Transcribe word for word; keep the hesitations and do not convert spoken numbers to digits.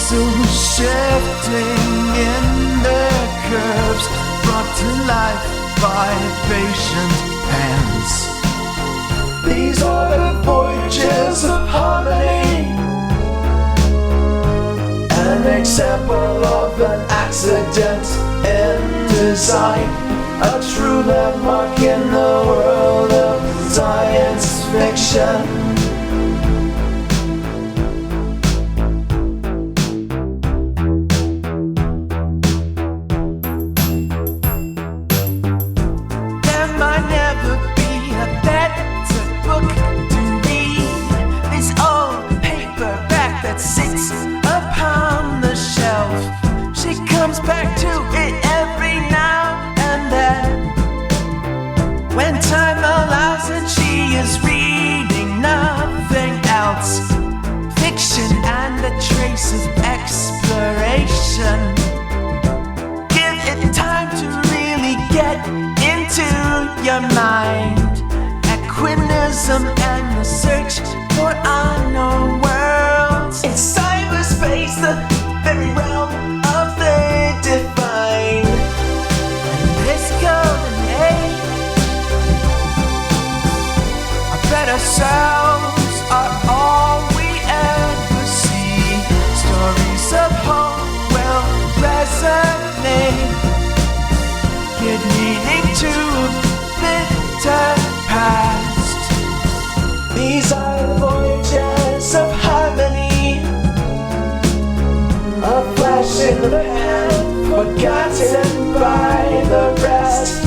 soon shifting in their curves, brought to life by patient hands. These are the voyages of harmony, an example of an accident in design, a true landmark in the world of science fiction. There might never be a better book to read, this old paperback that sits upon the shelf. She comes back to it every now and then, when time allows and she is reading nothing else. Fiction and a trace of exploration. Give it time to really get into your mind. Aquinism and the search for unknown worlds. In cyberspace, the very realm of the divine. In this golden age, our better selves are all we ever see. Stories of hope will resonate, give meaning to a bitter past. These are the voyages of harmony, a flash in the pan, forgotten by the rest.